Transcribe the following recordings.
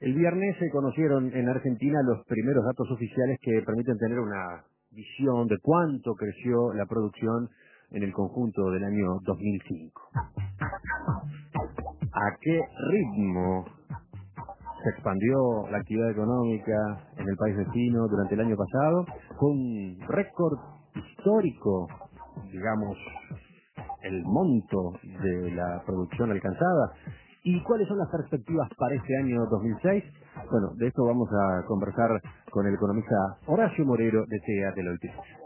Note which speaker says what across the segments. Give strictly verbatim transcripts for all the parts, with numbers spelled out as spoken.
Speaker 1: El viernes se conocieron en Argentina los primeros datos oficiales que permiten tener una visión de cuánto creció la producción en el conjunto del año dos mil cinco. ¿A qué ritmo se expandió la actividad económica en el país vecino durante el año pasado? Fue un récord histórico, digamos, el monto de la producción alcanzada. ¿Y cuáles son las perspectivas para este año dos mil seis? Bueno, de esto vamos a conversar con el economista Horacio Morero de T E A Deloitte.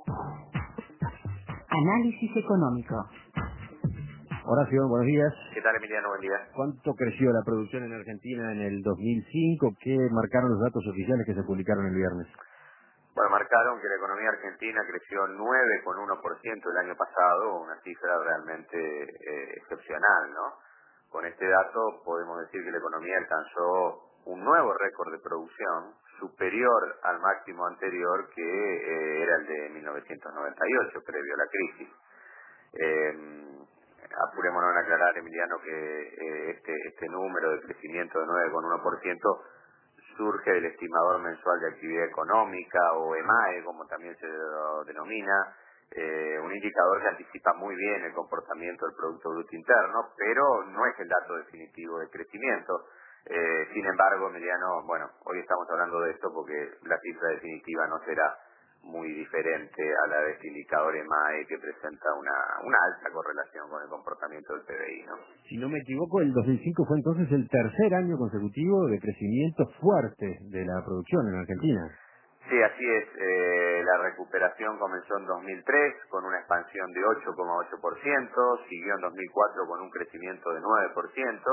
Speaker 2: Análisis económico.
Speaker 1: Horacio, buenos días.
Speaker 3: ¿Qué tal, Emiliano? Buen día.
Speaker 1: ¿Cuánto creció la producción en Argentina en el dos mil cinco? ¿Qué marcaron los datos oficiales que se publicaron el viernes?
Speaker 3: Bueno, marcaron que la economía argentina creció nueve coma uno por ciento el año pasado, una cifra realmente eh, excepcional, ¿no? Con este dato podemos decir que la economía alcanzó un nuevo récord de producción superior al máximo anterior que eh, era el de mil novecientos noventa y ocho, previo a la crisis. Eh, apurémonos en aclarar, Emiliano, que eh, este, este número de crecimiento de nueve coma uno por ciento surge del estimador mensual de actividad económica, o E M A E, como también se lo denomina, eh, un indicador que anticipa muy bien el comportamiento del Producto Bruto Interno, pero no es el dato definitivo de crecimiento. Eh, sin embargo, Emiliano, bueno, hoy estamos hablando de esto porque la cifra definitiva no será muy diferente a la de este indicador E M A E, que presenta una, una alta correlación con el comportamiento del P B I, ¿no?
Speaker 1: Si no me equivoco, el dos mil cinco fue entonces el tercer año consecutivo de crecimiento fuerte de la producción en Argentina.
Speaker 3: Sí, así es. Eh, la recuperación comenzó en dos mil tres con una expansión de ocho coma ocho por ciento, siguió en dos mil cuatro con un crecimiento de nueve por ciento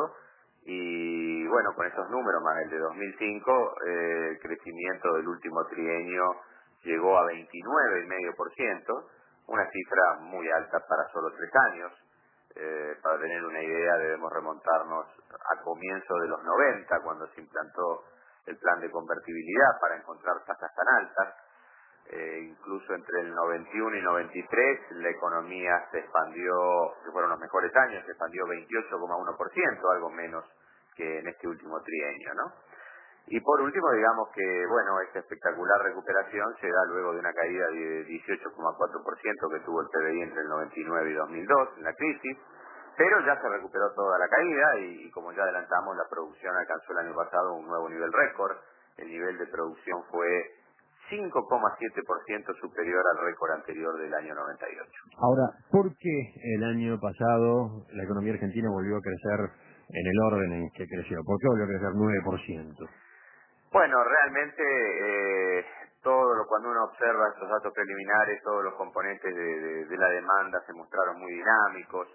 Speaker 3: y bueno, con esos números más el de dos mil cinco, eh, el crecimiento del último trienio llegó a veintinueve coma cinco por ciento, una cifra muy alta para solo tres años. Eh, para tener una idea, debemos remontarnos a comienzos de los noventa, cuando se implantó el plan de convertibilidad para encontrar tasas tan altas. Eh, incluso entre el noventa y uno y noventa y tres la economía se expandió, que fueron los mejores años, se expandió veintiocho coma uno por ciento, algo menos que en este último trienio, ¿no? Y por último, digamos que, bueno, esta espectacular recuperación se da luego de una caída de dieciocho coma cuatro por ciento que tuvo el P B I entre el noventa y nueve y dos mil dos, en la crisis, pero ya se recuperó toda la caída y, y como ya adelantamos, la producción alcanzó el año pasado un nuevo nivel récord. El nivel de producción fue cinco coma siete por ciento superior al récord anterior del año noventa y ocho.
Speaker 1: Ahora, ¿por qué el año pasado la economía argentina volvió a crecer en el orden en que creció? ¿Por qué volvió a crecer nueve por ciento?
Speaker 3: Bueno, realmente eh, todo lo, cuando uno observa estos datos preliminares, todos los componentes de, de, de la demanda se mostraron muy dinámicos.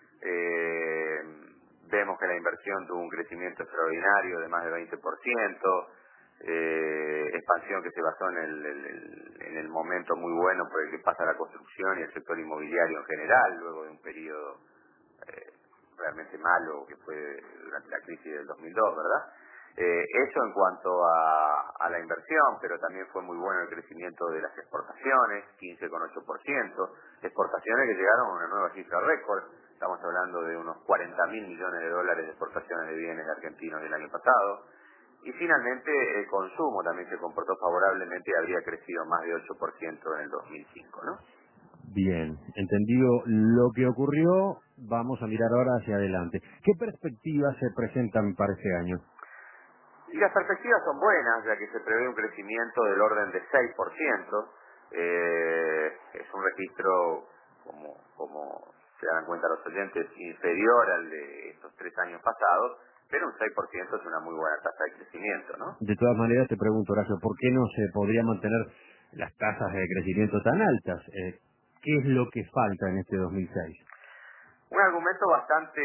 Speaker 3: Eh, vemos que la inversión tuvo un crecimiento extraordinario de más de veinte por ciento, eh, expansión que se basó en el, el, en el momento muy bueno por el que pasa la construcción y el sector inmobiliario en general, luego de un periodo eh, realmente malo que fue durante la crisis del dos mil dos, ¿verdad? Eh, eso en cuanto a, a la inversión, pero también fue muy bueno el crecimiento de las exportaciones, quince coma ocho por ciento, exportaciones que llegaron a una nueva cifra récord. Estamos hablando de unos cuarenta mil millones de dólares de exportaciones de bienes argentinos el año pasado. Y finalmente el consumo también se comportó favorablemente y habría crecido más de ocho por ciento en el dos mil cinco, ¿no?
Speaker 1: Bien, entendido lo que ocurrió, vamos a mirar ahora hacia adelante. ¿Qué perspectivas se presentan para este año?
Speaker 3: Y las perspectivas son buenas, ya que se prevé un crecimiento del orden de seis por ciento. Eh, es un registro, como, como se dan cuenta los oyentes, inferior al de estos tres años pasados, pero un seis por ciento es una muy buena tasa de crecimiento, ¿no?
Speaker 1: De todas maneras, te pregunto, Horacio, ¿por qué no se podría mantener las tasas de crecimiento tan altas? Eh, ¿Qué es lo que falta en este dos mil seis?
Speaker 3: Un argumento bastante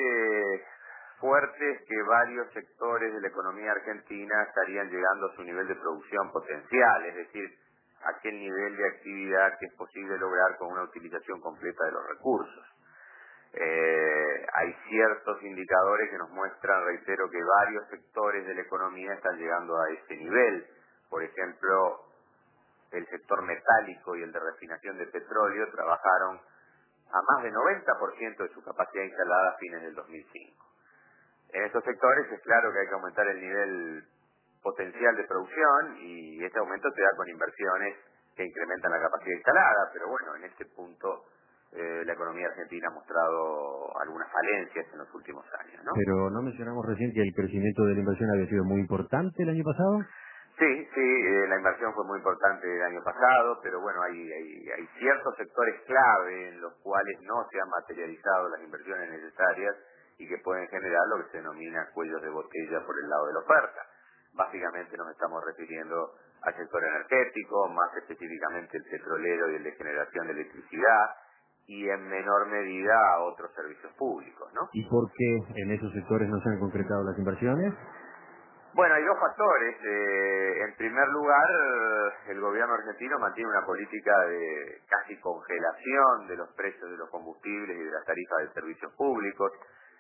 Speaker 3: fuerte es que varios sectores de la economía argentina estarían llegando a su nivel de producción potencial, es decir, aquel nivel de actividad que es posible lograr con una utilización completa de los recursos. Eh, hay ciertos indicadores que nos muestran, reitero, que varios sectores de la economía están llegando a ese nivel. Por ejemplo, el sector metálico y el de refinación de petróleo trabajaron a más de noventa por ciento de su capacidad instalada a fines del dos mil cinco. En estos sectores es claro que hay que aumentar el nivel potencial de producción y este aumento se da con inversiones que incrementan la capacidad instalada, pero bueno, en este punto eh, la economía argentina ha mostrado algunas falencias en los últimos años, ¿no?
Speaker 1: Pero no mencionamos recién que el crecimiento de la inversión había sido muy importante el año pasado.
Speaker 3: Sí, sí, eh, la inversión fue muy importante el año pasado, pero bueno, hay, hay, hay ciertos sectores clave en los cuales no se han materializado las inversiones necesarias y que pueden generar lo que se denomina cuellos de botella por el lado de la oferta. Básicamente nos estamos refiriendo al sector energético, más específicamente el petrolero y el de generación de electricidad, y en menor medida a otros servicios públicos, ¿no?
Speaker 1: ¿Y por qué en esos sectores no se han concretado las inversiones?
Speaker 3: Bueno, hay dos factores. Eh, en primer lugar, el gobierno argentino mantiene una política de casi congelación de los precios de los combustibles y de las tarifas de servicios públicos,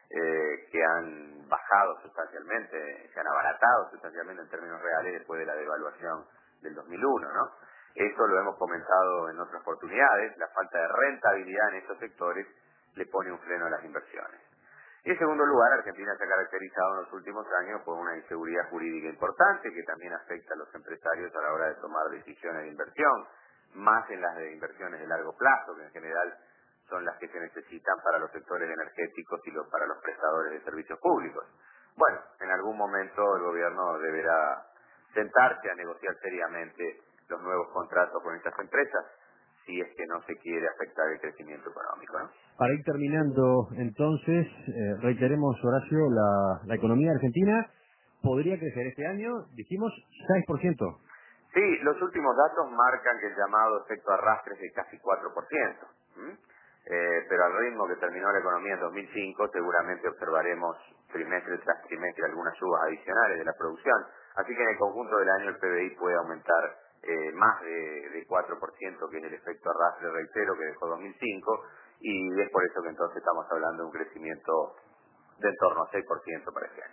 Speaker 3: eh, que han bajado sustancialmente, se han abaratado sustancialmente en términos reales después de la devaluación del dos mil uno, ¿no? Eso lo hemos comentado en otras oportunidades. La falta de rentabilidad en esos sectores le pone un freno a las inversiones. Y en segundo lugar, Argentina se ha caracterizado en los últimos años por una inseguridad jurídica importante que también afecta a los empresarios a la hora de tomar decisiones de inversión, más en las de inversiones de largo plazo, que en general son las que se necesitan para los sectores energéticos y los, para los prestadores de servicios públicos. Bueno, en algún momento el gobierno deberá sentarse a negociar seriamente los nuevos contratos con estas empresas, si es que no se quiere afectar el crecimiento económico, ¿no?
Speaker 1: Para ir terminando, entonces, eh, reiteremos, Horacio, la, la economía argentina podría crecer este año, dijimos, seis por ciento.
Speaker 3: Sí, los últimos datos marcan que el llamado efecto arrastre es de casi cuatro por ciento. ¿Mm? Eh, pero al ritmo que terminó la economía en dos mil cinco, seguramente observaremos trimestre tras trimestre algunas subas adicionales de la producción. Así que en el conjunto del año el P B I puede aumentar eh, más de, de cuatro por ciento, que es el efecto arrastre, reitero, que dejó dos mil cinco, y es por eso que entonces estamos hablando de un crecimiento de en torno a seis por ciento para este año.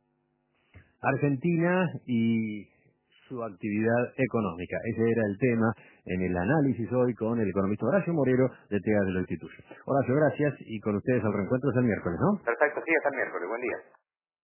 Speaker 1: Argentina y su actividad económica. Ese era el tema en el análisis hoy con el economista Horacio Morero de T E A de la institución. Horacio, gracias, y con ustedes al reencuentro es el miércoles, ¿no?
Speaker 3: Perfecto, sí, hasta el miércoles. Buen día.